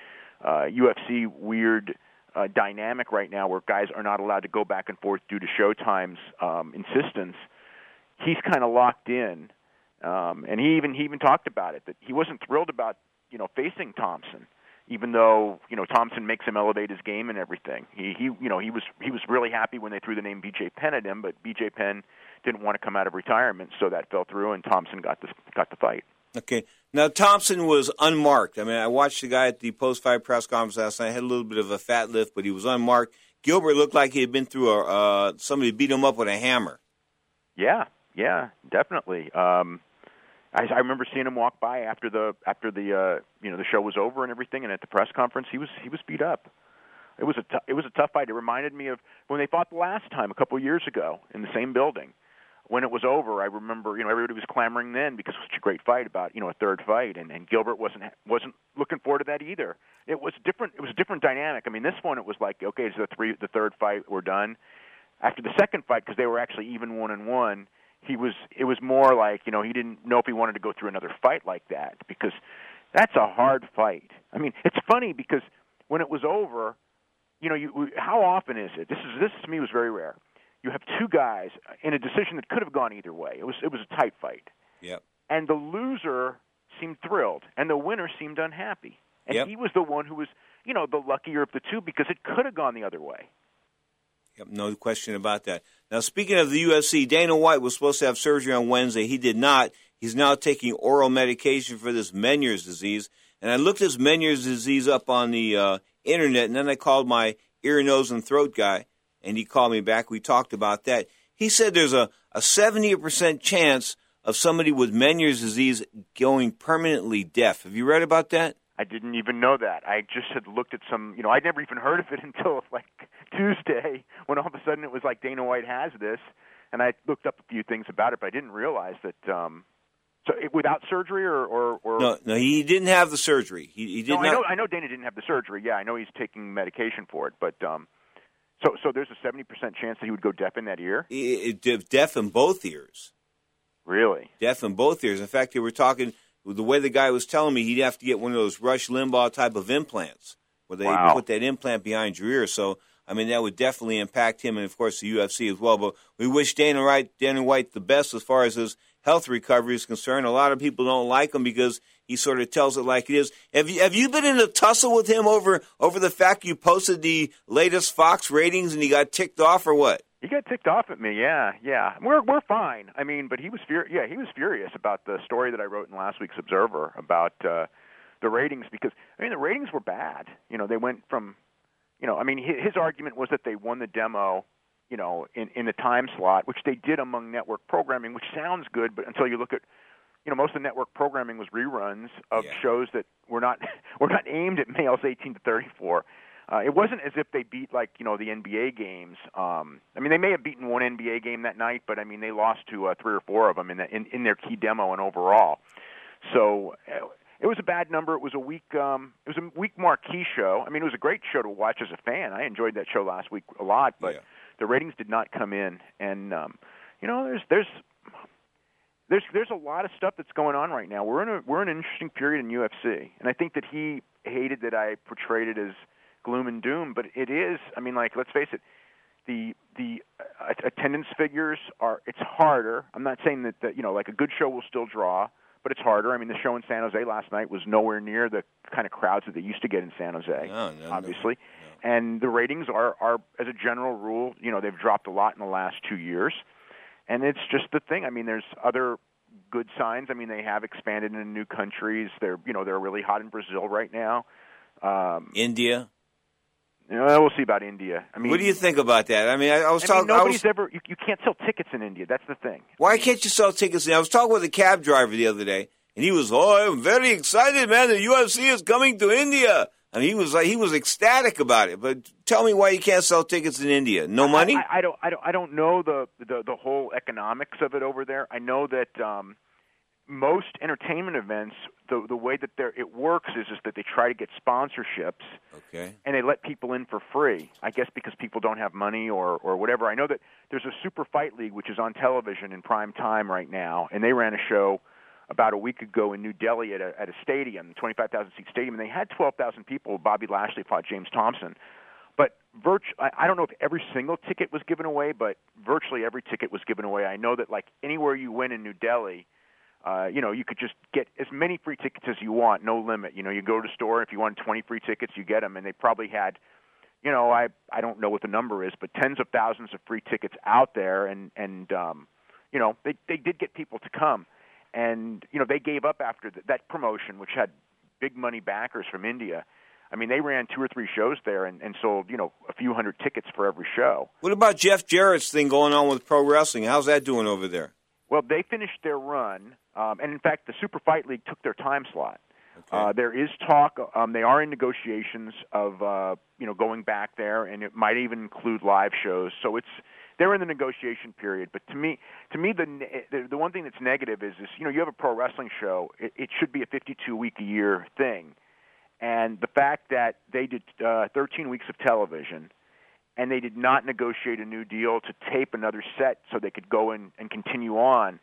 UFC weird dynamic right now where guys are not allowed to go back and forth due to Showtime's insistence, he's kind of locked in. And he even talked about it, that he wasn't thrilled about, facing Thompson, even though, Thompson makes him elevate his game and everything. He was really happy when they threw the name B.J. Penn at him, but B.J. Penn didn't want to come out of retirement, so that fell through, and Thompson got the fight. Okay. Now, Thompson was unmarked. I watched the guy at the post-fight press conference last night. Had a little bit of a fat lift, but he was unmarked. Gilbert looked like he had been through somebody beat him up with a hammer. Yeah, definitely. I remember seeing him walk by after the show was over and everything, and at the press conference he was beat up. It was a tough fight. It reminded me of when they fought the last time a couple of years ago in the same building. When it was over, I remember everybody was clamoring then because it was such a great fight about a 3rd fight, and Gilbert wasn't looking forward to that either. It was different. It was a different dynamic. I mean, this one it was like, okay, it's the 3rd fight, we're done. After the 2nd fight, because they were actually even 1-1. It was more like, he didn't know if he wanted to go through another fight like that because That's a hard fight. I mean, it's funny because when it was over, how often is it? This to me was very rare. You have two guys in a decision that could have gone either way. It was a tight fight. Yep. And the loser seemed thrilled, and the winner seemed unhappy. And he was the one who was, the luckier of the two because it could have gone the other way. Yep, no question about that. Now, speaking of the UFC, Dana White was supposed to have surgery on Wednesday. He did not. He's now taking oral medication for this Meniere's disease. And I looked this Meniere's disease up on the Internet, and then I called my ear, nose, and throat guy, and he called me back. We talked about that. He said there's a 70% chance of somebody with Meniere's disease going permanently deaf. Have you read about that? I didn't even know that. I just had looked at some, I'd never even heard of it until like Tuesday when all of a sudden it was like Dana White has this, and I looked up a few things about it, but I didn't realize that. Without surgery or no, he didn't have the surgery. He did not. I know Dana didn't have the surgery. Yeah, I know he's taking medication for it, but so there's a 70% chance that he would go deaf in that ear. Deaf in both ears. Really? Deaf in both ears. In fact, they were talking. The way the guy was telling me, he'd have to get one of those Rush Limbaugh type of implants, where they put that implant behind your ear. So, I mean, that would definitely impact him, and of course the UFC as well. But we wish Dana White the best as far as his health recovery is concerned. A lot of people don't like him because he sort of tells it like it is. Have you been in a tussle with him over the fact you posted the latest Fox ratings and he got ticked off, or what? He got ticked off at me, yeah. We're fine. I mean, but he was furious about the story that I wrote in last week's Observer about the ratings because the ratings were bad. They went from, his argument was that they won the demo, in the time slot, which they did among network programming, which sounds good, but until you look at, most of the network programming was reruns of shows that were not aimed at males 18 to 34. It wasn't as if they beat the NBA games. They may have beaten one NBA game that night, but they lost to 3 or 4 of them in their key demo and overall. So it was a bad number. It was a weak marquee show. It was a great show to watch as a fan. I enjoyed that show last week a lot, but the ratings did not come in. And there's a lot of stuff that's going on right now. We're in an interesting period in UFC, and I think that he hated that I portrayed it as gloom and doom, but it is. Let's face it, the attendance figures it's harder. I'm not saying that a good show will still draw, but it's harder. The show in San Jose last night was nowhere near the kind of crowds that they used to get in San Jose, obviously. No. And the ratings are, as a general rule, they've dropped a lot in the last 2 years. And it's just the thing. There's other good signs. They have expanded into new countries. They're really hot in Brazil right now. India. We'll see about India. What do you think about that? I was talking. You can't sell tickets in India. That's the thing. Why can't you sell tickets? I was talking with a cab driver the other day, and he was, I'm very excited, man. The UFC is coming to India. He was ecstatic about it. But tell me why you can't sell tickets in India? No money? I don't know the whole economics of it over there. I know that most entertainment events, the way that it works is that they try to get sponsorships, and they let people in for free. I guess because people don't have money or whatever. I know that there's a Super Fight League which is on television in prime time right now, and they ran a show about a week ago in New Delhi at a stadium, 25,000-seat stadium, and they had 12,000 people. Bobby Lashley fought James Thompson. But I don't know if every single ticket was given away, but virtually every ticket was given away. I know that anywhere you went in New Delhi, you could just get as many free tickets as you want, no limit. You go to the store, if you want 20 free tickets, you get them. And they probably had, I don't know what the number is, but tens of thousands of free tickets out there. And they did get people to come. And, they gave up after that promotion, which had big money backers from India. They ran 2 or 3 shows there and sold, a few hundred tickets for every show. What about Jeff Jarrett's thing going on with pro wrestling? How's that doing over there? Well, they finished their run, and in fact, the Super Fight League took their time slot. Okay. There is talk. They are in negotiations of going back there, and it might even include live shows. So they're in the negotiation period. But to me, the one thing that's negative is you have a pro wrestling show. It should be a 52-week-a-year thing, and the fact that they did 13 weeks of television, and they did not negotiate a new deal to tape another set so they could go and continue on.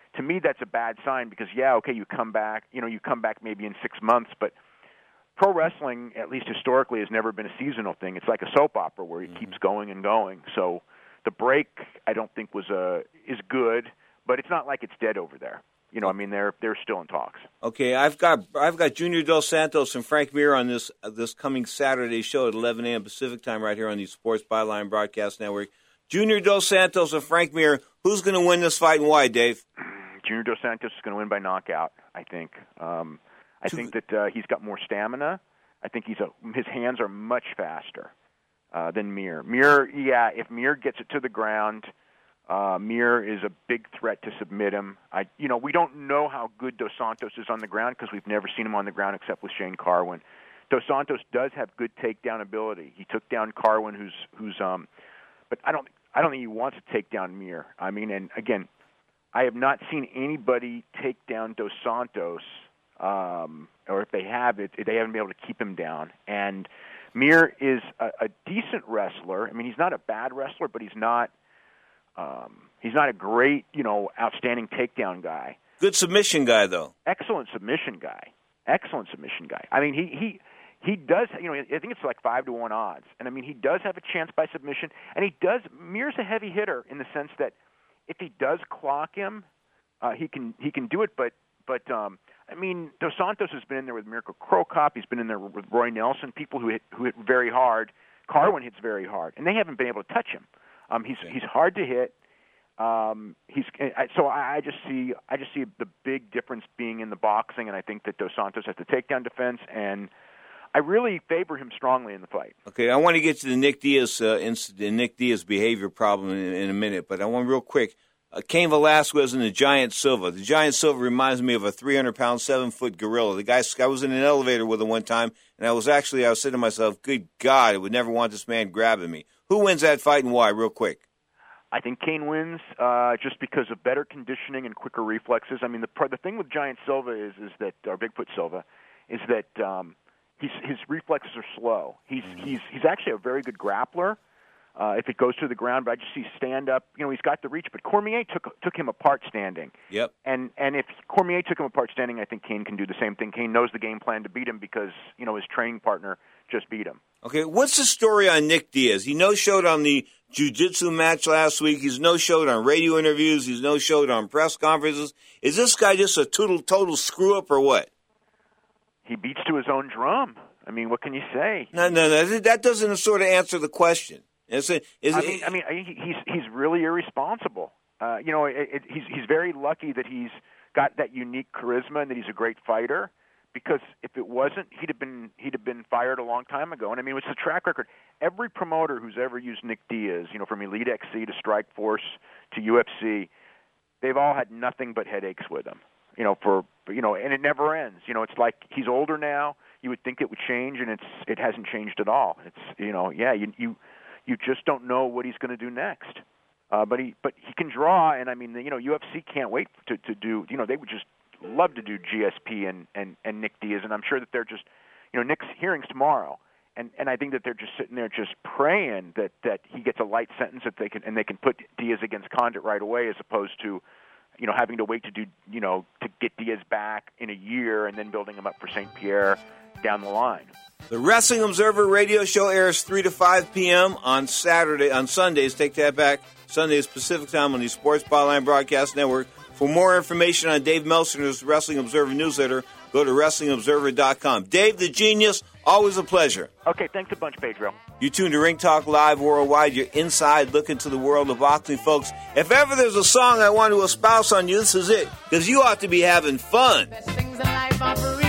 to me, that's a bad sign because, yeah, okay, you come back maybe in 6 months, but pro wrestling, at least historically, has never been a seasonal thing. It's like a soap opera where it keeps going and going. So the break, I don't think is good, but it's not like it's dead over there. You know, I mean, they're still in talks. Okay, I've got Junior Dos Santos and Frank Mir on this coming Saturday show at 11 a.m. Pacific time right here on the Sports Byline Broadcast Network. Junior Dos Santos and Frank Mir, who's going to win this fight and why, Dave? Junior Dos Santos is going to win by knockout, I think. I think that he's got more stamina. I think his hands are much faster than Mir. If Mir gets it to the ground, Mir is a big threat to submit him. We don't know how good Dos Santos is on the ground because we've never seen him on the ground except with Shane Carwin. Dos Santos does have good takedown ability. He took down Carwin, but I don't think he wants to take down Mir. I mean, and again, I have not seen anybody take down Dos Santos, or if they have it, they haven't been able to keep him down. And Mir is a decent wrestler. I mean, he's not a bad wrestler, but he's not a great, outstanding takedown guy. Good submission guy, though. Excellent submission guy. I mean, he does, I think it's like 5-1 odds. And I mean, he does have a chance by submission. And Mir's a heavy hitter in the sense that if he does clock him, he can do it. But I mean, Dos Santos has been in there with Mirko Cro Cop. He's been in there with Roy Nelson, people who hit very hard. Carwin hits very hard, and they haven't been able to touch him. He's hard to hit. So I just see the big difference being in the boxing, and I think that Dos Santos has the takedown defense, and I really favor him strongly in the fight. Okay, I want to get to the Nick Diaz incident, Nick Diaz behavior problem in a minute, but I want real quick. Cain Velasquez and the Giant Silva. The Giant Silva reminds me of a 300-pound, 7-foot gorilla. The guy, I was in an elevator with him one time, and I was saying to myself, good God, I would never want this man grabbing me. Who wins that fight and why, real quick? I think Cain wins just because of better conditioning and quicker reflexes. I mean, the thing with Giant Silva is that, or Bigfoot Silva, is that his reflexes are slow. He's actually a very good grappler. If it goes to the ground, but I just see stand up. He's got the reach, but Cormier took him apart standing. Yep. And if Cormier took him apart standing, I think Cain can do the same thing. Cain knows the game plan to beat him because his training partner just beat him. Okay, what's the story on Nick Diaz? He no-showed on the jiu-jitsu match last week. He's no-showed on radio interviews. He's no-showed on press conferences. Is this guy just a total screw-up or what? He beats to his own drum. I mean, what can you say? No. That doesn't sort of answer the question. He's really irresponsible. He's very lucky that he's got that unique charisma and that he's a great fighter. Because if it wasn't, he'd have been fired a long time ago. And I mean, it's the track record. Every promoter who's ever used Nick Diaz, from Elite XC to Strikeforce to UFC, they've all had nothing but headaches with him. And it never ends. It's like he's older now. You would think it would change, and it hasn't changed at all. It's you just don't know what he's going to do next. But he can draw, and I mean, UFC can't wait to do. They would just love to do GSP and Nick Diaz, and I'm sure that they're just, Nick's hearings tomorrow, and I think that they're just sitting there just praying that he gets a light sentence that they can put Diaz against Condit right away, as opposed to, having to wait to do, to get Diaz back in a year and then building him up for St. Pierre down the line. The Wrestling Observer radio show airs 3 to 5 p.m. on Sundays. Take that back. Sundays Pacific time on the Sports Byline Broadcast Network. For more information on Dave Meltzer's Wrestling Observer newsletter, go to WrestlingObserver.com. Dave the Genius, always a pleasure. Okay, thanks a bunch, Pedro. You tune to Ring Talk Live Worldwide, your inside look into the world of boxing, folks. If ever there's a song I want to espouse on you, this is it, because you ought to be having fun. Best things in life are free.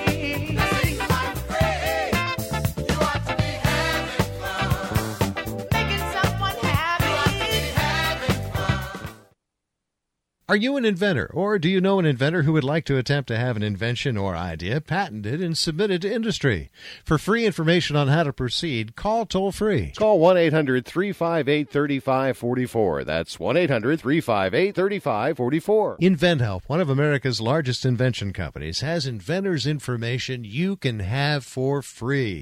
Are you an inventor, or do you know an inventor who would like to attempt to have an invention or idea patented and submitted to industry? For free information on how to proceed, call toll-free. Call 1-800-358-3544. That's 1-800-358-3544. InventHelp, one of America's largest invention companies, has inventors' information you can have for free.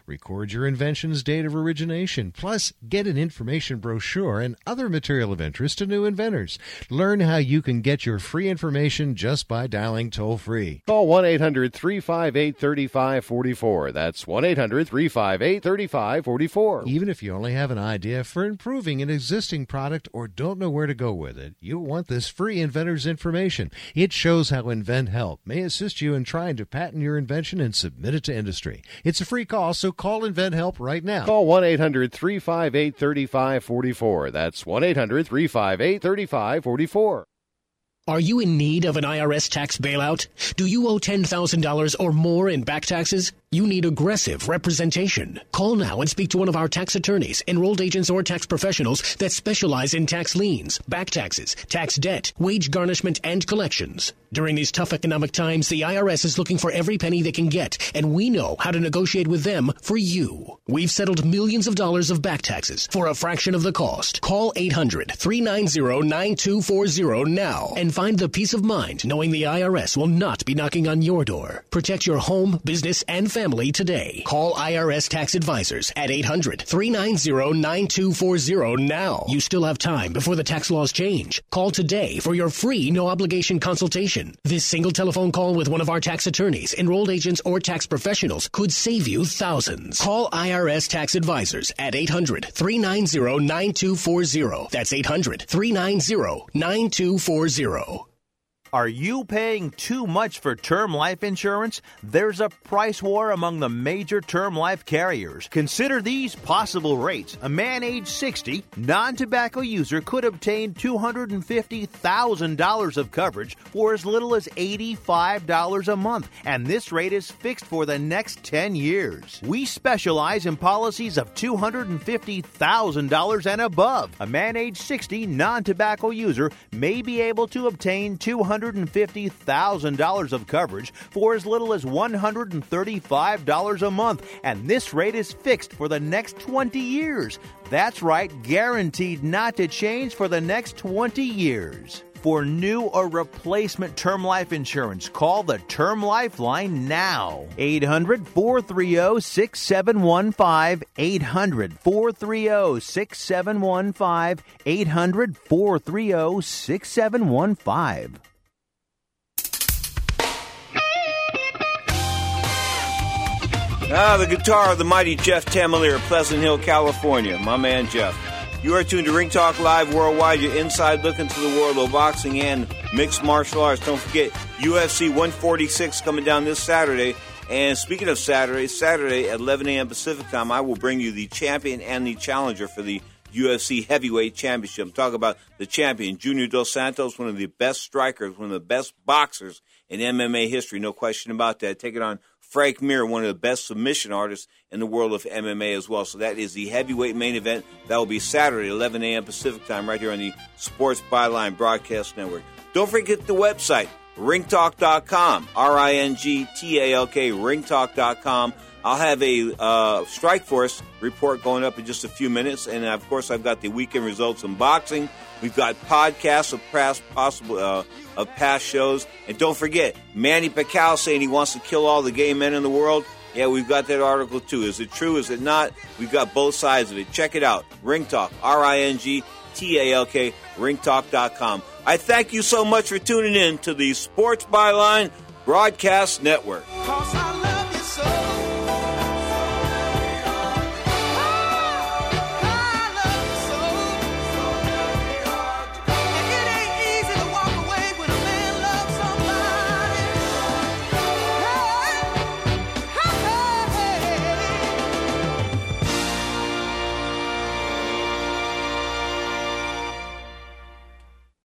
Record your invention's date of origination, plus get an information brochure and other material of interest to new inventors. Learn how you can get your free information just by dialing toll-free. Call 1-800-358-3544. That's 1-800-358-3544. Even if you only have an idea for improving an existing product or don't know where to go with it, you'll want this free inventor's information. It shows how InventHelp may assist you in trying to patent your invention and submit it to industry. It's a free call, so call InventHelp right now. Call 1-800-358-3544. That's 1-800-358-3544. Are you in need of an IRS tax bailout? Do you owe $10,000 or more in back taxes? You need aggressive representation. Call now and speak to one of our tax attorneys, enrolled agents, or tax professionals that specialize in tax liens, back taxes, tax debt, wage garnishment, and collections. During these tough economic times, the IRS is looking for every penny they can get, and we know how to negotiate with them for you. We've settled millions of dollars of back taxes for a fraction of the cost. Call 800-390-9240 now and find the peace of mind knowing the IRS will not be knocking on your door. Protect your home, business, and family today. Call IRS Tax Advisors at 800-390-9240 now. You still have time before the tax laws change. Call today for your free no-obligation consultation. This single telephone call with one of our tax attorneys, enrolled agents, or tax professionals could save you thousands. Call IRS Tax Advisors at 800-390-9240. That's 800-390-9240. Are you paying too much for term life insurance? There's a price war among the major term life carriers. Consider these possible rates. A man age 60, non-tobacco user could obtain $250,000 of coverage for as little as $85 a month, and this rate is fixed for the next 10 years. We specialize in policies of $250,000 and above. A man age 60, non-tobacco user may be able to obtain $250,000 of coverage for as little as $135 a month, and this rate is fixed for the next 20 years. That's right, guaranteed not to change for the next 20 years. For new or replacement term life insurance, call the Term Lifeline now. 800-430-6715. 800-430-6715. 800-430-6715. The guitar of the mighty Jeff Tamalier, Pleasant Hill, California. My man, Jeff. You are tuned to Ring Talk Live Worldwide, your inside look into the world of boxing and mixed martial arts. Don't forget, UFC 146 coming down this Saturday. And speaking of Saturday at 11 a.m. Pacific time, I will bring you the champion and the challenger for the UFC Heavyweight Championship. I'm talking about the champion, Junior Dos Santos, one of the best strikers, one of the best boxers in MMA history. No question about that. Take it on Frank Mir, one of the best submission artists in the world of MMA as well. So that is the heavyweight main event. That will be Saturday, 11 a.m. Pacific time, right here on the Sports Byline Broadcast Network. Don't forget the website, ringtalk.com, R-I-N-G-T-A-L-K, ringtalk.com. I'll have a Strikeforce report going up in just a few minutes. And, of course, I've got the weekend results in boxing. We've got podcasts of past shows. And don't forget, Manny Pacquiao saying he wants to kill all the gay men in the world. Yeah, we've got that article, too. Is it true? Is it not? We've got both sides of it. Check it out. Ring Talk, R-I-N-G-T-A-L-K, ringtalk.com. I thank you so much for tuning in to the Sports Byline Broadcast Network.